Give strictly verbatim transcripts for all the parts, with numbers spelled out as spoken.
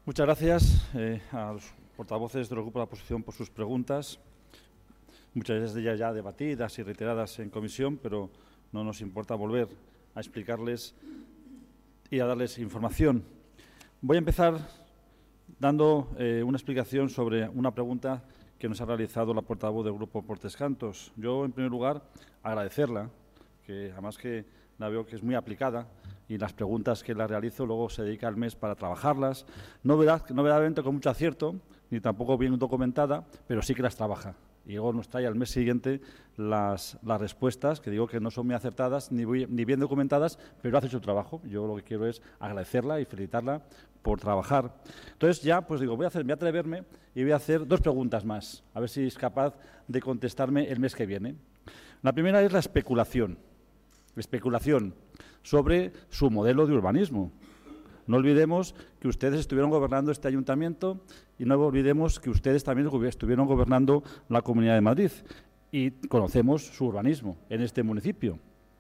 Muchas gracias eh, a los portavoces de los grupos de la oposición por sus preguntas. Muchas de ellas ya debatidas y reiteradas en comisión, pero no nos importa volver a explicarles y a darles información. Voy a empezar dando eh, una explicación sobre una pregunta que nos ha realizado la portavoz del Grupo Portes Cantos. Yo, en primer lugar, agradecerla, que además que la veo que es muy aplicada y las preguntas que la realizo luego se dedica al mes para trabajarlas. No verá, no verdaderamente con mucho acierto, ni tampoco bien documentada, pero sí que las trabaja. Y luego nos trae al mes siguiente las, las respuestas, que digo que no son muy acertadas ni, ni bien documentadas, pero hace su trabajo. Yo lo que quiero es agradecerla y felicitarla por trabajar. Entonces ya, pues digo, voy a, hacer, voy a atreverme y voy a hacer dos preguntas más, a ver si es capaz de contestarme el mes que viene. La primera es la especulación. Especulación sobre su modelo de urbanismo. No olvidemos que ustedes estuvieron gobernando este ayuntamiento y no olvidemos que ustedes también estuvieron gobernando la Comunidad de Madrid y conocemos su urbanismo en este municipio.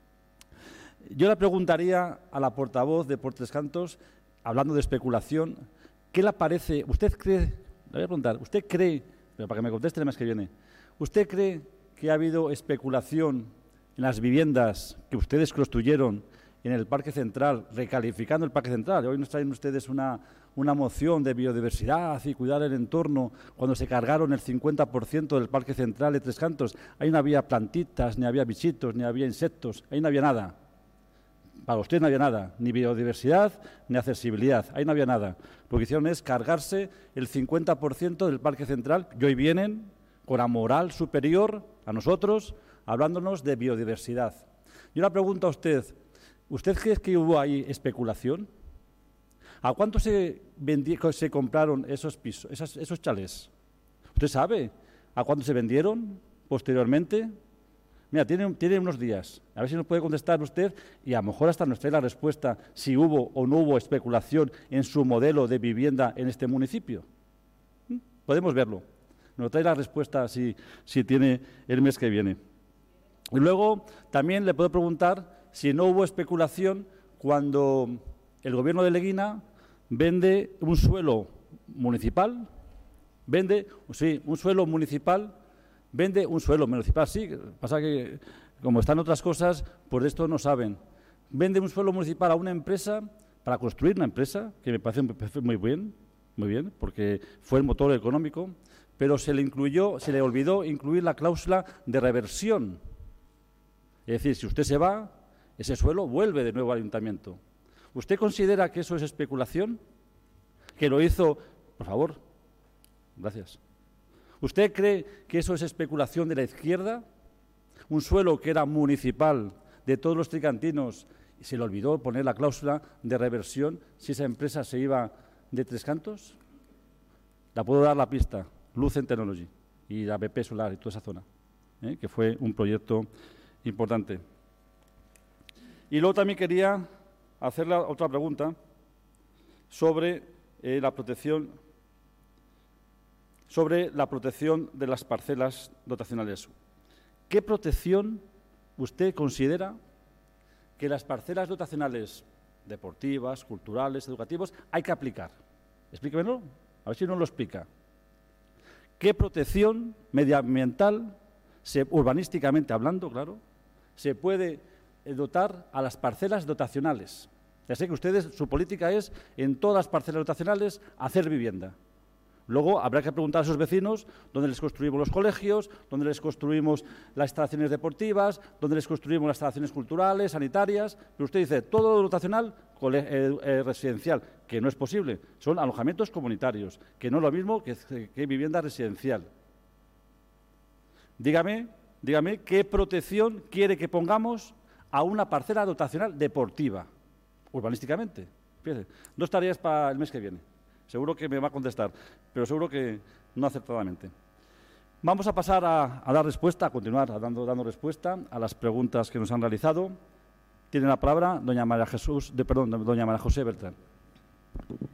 Yo le preguntaría a la portavoz de Portes Cantos, hablando de especulación, ¿qué le parece? ¿Usted cree, le voy a preguntar, ¿usted cree, pero para que me conteste el mes que viene, ¿usted cree que ha habido especulación en las viviendas que ustedes construyeron en el Parque Central, recalificando el Parque Central? Hoy nos traen ustedes una, una moción de biodiversidad y cuidar el entorno cuando se cargaron el cincuenta por ciento del Parque Central de Tres Cantos. Ahí no había plantitas, ni había bichitos, ni había insectos, ahí no había nada. Para ustedes no había nada, ni biodiversidad, ni accesibilidad, ahí no había nada. Lo que hicieron es cargarse el cincuenta por ciento del Parque Central y hoy vienen con la moral superior a nosotros, hablándonos de biodiversidad. Yo le pregunto a usted, ¿usted cree que hubo ahí especulación? ¿A cuánto se, vendí, se compraron esos pisos, esos, esos chalés? ¿Usted sabe a cuánto se vendieron posteriormente? Mira, tiene, tiene unos días. A ver si nos puede contestar usted y a lo mejor hasta nos trae la respuesta si hubo o no hubo especulación en su modelo de vivienda en este municipio. ¿Mm? Podemos verlo. Nos trae la respuesta si, si tiene el mes que viene. Y luego también le puedo preguntar si no hubo especulación cuando el gobierno de Leguina vende un suelo municipal, vende, sí, un suelo municipal, vende un suelo municipal, sí, pasa que como están otras cosas, pues de esto no saben. Vende un suelo municipal a una empresa para construir una empresa, que me parece muy bien, muy bien, porque fue el motor económico, pero se le incluyó, se le olvidó incluir la cláusula de reversión. Es decir, si usted se va, ese suelo vuelve de nuevo al ayuntamiento. ¿Usted considera que eso es especulación? ¿Que lo hizo? Por favor. Gracias. ¿Usted cree que eso es especulación de la izquierda? Un suelo que era municipal de todos los tricantinos y se le olvidó poner la cláusula de reversión si esa empresa se iba de Tres Cantos. La puedo dar la pista. Lucent Technology y la B P Solar y toda esa zona, ¿eh? Que fue un proyecto importante. Y luego también quería hacerle otra pregunta sobre eh, la protección sobre la protección de las parcelas dotacionales. ¿Qué protección usted considera que las parcelas dotacionales deportivas, culturales, educativas hay que aplicar? Explíquemelo, a ver si nos lo explica. ¿Qué protección medioambiental, se, urbanísticamente hablando, claro, se puede dotar a las parcelas dotacionales? Ya sé que ustedes, su política es, en todas las parcelas dotacionales, hacer vivienda. Luego habrá que preguntar a sus vecinos dónde les construimos los colegios, dónde les construimos las instalaciones deportivas, dónde les construimos las instalaciones culturales, sanitarias. Pero usted dice, todo dotacional eh, eh, residencial, que no es posible. Son alojamientos comunitarios, que no es lo mismo que, que vivienda residencial. Dígame, dígame, ¿qué protección quiere que pongamos a una parcela dotacional deportiva, urbanísticamente? Fíjese, dos tareas para el mes que viene. Seguro que me va a contestar, pero seguro que no acertadamente. Vamos a pasar a, a dar respuesta, a continuar dando, dando respuesta a las preguntas que nos han realizado. Tiene la palabra doña María Jesús, de, perdón, doña María José Beltrán.